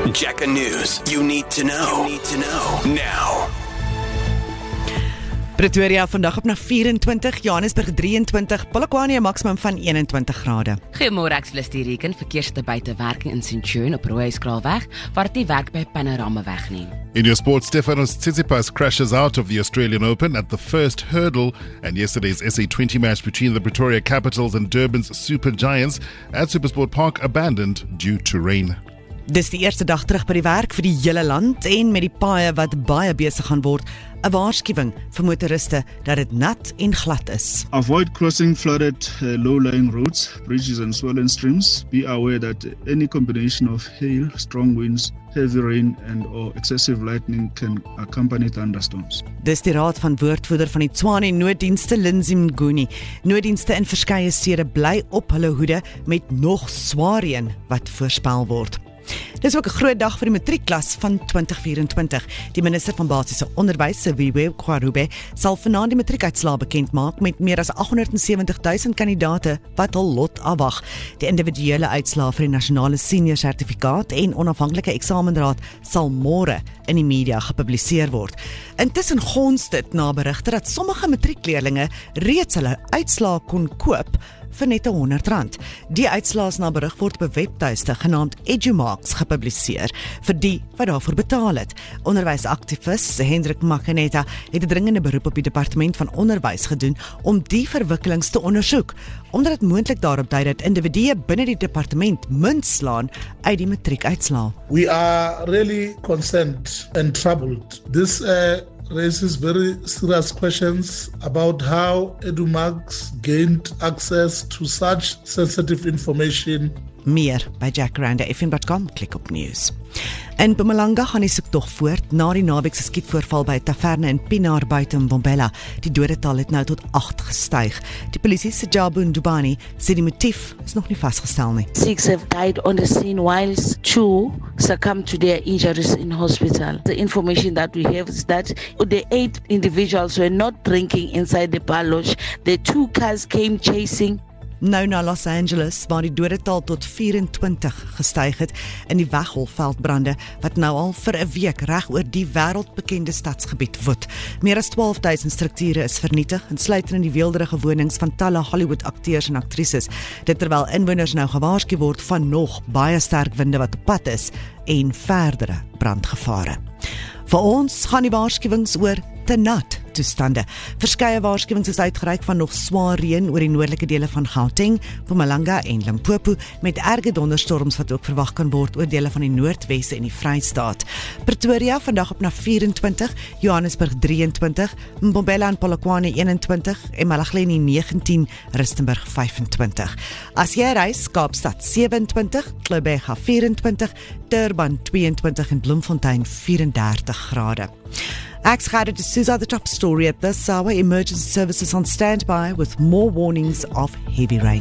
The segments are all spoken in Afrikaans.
Jacka News. You need to know. Now. Pretoria vandag op na 24, Johannesburg 23, Polokwane 'n maksimum van 21 grade. Goeiemôre, ek is Felicity Reken. Verkeer sit buite werking in Centurion op Rooiskraalweg, waar dit nie werk by Panoramaweg nie. In your sport, Stefanos Tsitsipas crashes out of the Australian Open at the first hurdle, and yesterday's SA20 match between the Pretoria Capitals and Durban's Super Giants at SuperSport Park abandoned due to rain. Dis die eerste dag terug by die werk vir die hele land en met die paaie wat baie besig gaan word, 'n waarskuwing vir motoriste dat dit nat en glad is. Avoid crossing flooded low-lying roads, bridges and swollen streams. Be aware that any combination of hail, strong winds, heavy rain and or excessive lightning can accompany thunderstorms. Dis die raad van woordvoerder van die Tshwane nooddienste, Lindsay Mnguni. Nooddienste in verskeie stede bly op hulle hoede met nog swaar reën wat voorspel word. Dis ook 'n groot dag vir die matriekklas van 2024. Die minister van basiese onderwys, Siviwe Kwarube, sal vanaand die matriekuitslae bekend maak met meer as 870,000 kandidate wat hul lot afwag. Die individuele uitslae vir die nasionale senior sertifikaat en onafhanklike eksamenraad sal môre in die media gepubliseer word. Intussen gons dit na berigte dat sommige matriekleerlinge reeds hulle uitslae kon koop vir net R100. Die uitslae na berig word op 'n webtuiste genaamd EduMarks gepubliseer vir die wat daarvoor betaal het. Onderwysaktivis Hendrik Makaneta het 'n dringende beroep op die departement van onderwys gedoen om die verwikkelings te ondersoek, omdat dit moontlik daarop dui dat individue binne die departement munt slaan uit die matriekuitslae. We are really concerned and troubled. This raises very serious questions about how EduMarks gained access to such sensitive information. Meer by jackranda.fm.com, klik op nuus. In Mpumalanga gaan die soektog voort na die naweekse skietvoorval by 'n taverne in Pienaar buite Mbombela. Die dodetal het nou tot 8 gestyg. Die polisie se Jabu Ndubani sê die motief is nog nie vasgestel nie. 6 have died on the scene whilst 2 succumbed to their injuries in hospital. The information that we have is that the 8 individuals were not drinking inside the bar lodge. The 2 cars came chasing. Nou na Los Angeles, waar die dodetal tot 24 gestyg het in die weggolfveldbrande, wat nou al vir 'n week reg oor die wêreldbekende stadsgebied woed. Meer as 12,000 strukture is vernietig, insluitend in die weelderige wonings van talle Hollywood-akteurs en aktrises, dit terwyl inwoners nou gewaarsku word van nog baie sterk winde wat op pad is en verdere brandgevare. Vir ons gaan die waarskuwings oor te nat toestande. Verskeie waarskuwings is uitgereik van nog swaar reën oor die noordelike dele van Gauteng, Mpumalanga en Limpopo, met erge donderstorms wat ook verwag kan word oor dele van die Noordwes en die Vrystaat. Pretoria vandag op na 24, Johannesburg 23, Mbombela en Polokwane 21 en Malagleni 19, Rustenburg 25. As jy reis, Kaapstad 27, Gqeberha 24, Durban 22 en Bloemfontein 34 grade. Ek's Gerda de Souza, the top story at this hour. Emergency services on standby with more warnings of heavy rain.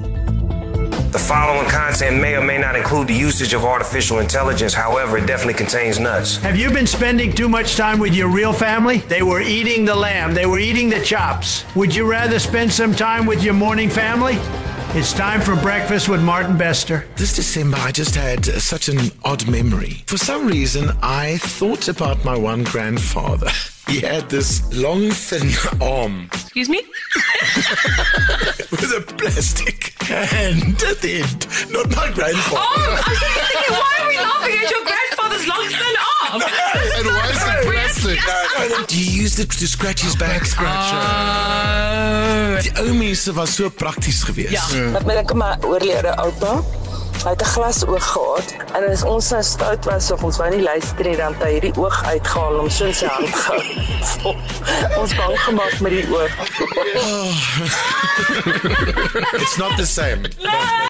The following content may or may not include the usage of artificial intelligence. However, it definitely contains nuts. Have you been spending too much time with your real family? They were eating the lamb. They were eating the chops. Would you rather spend some time with your morning family? It's time for breakfast with Martin Bester. This December, I just had such an odd memory. For some reason, I thought about my one grandfather. He had this long, thin arm. Excuse me? With a plastic hand at the end. Not my grandfather. Oh, I was thinking, why are we laughing at your grandfather's long thin arm? And why is it plastic? No. You used it to scratch his back scratcher. Die ou mense was so prakties geweest. Ja. Dat met ek maar oorlede oupa. Hy het 'n glas oog gehad en as ons nou stout was of ons wou nie luister nie, dan het hy hierdie oog uitgehaal om so in sy hand gehou. Ons bang gemaak met die oog. It's not the same.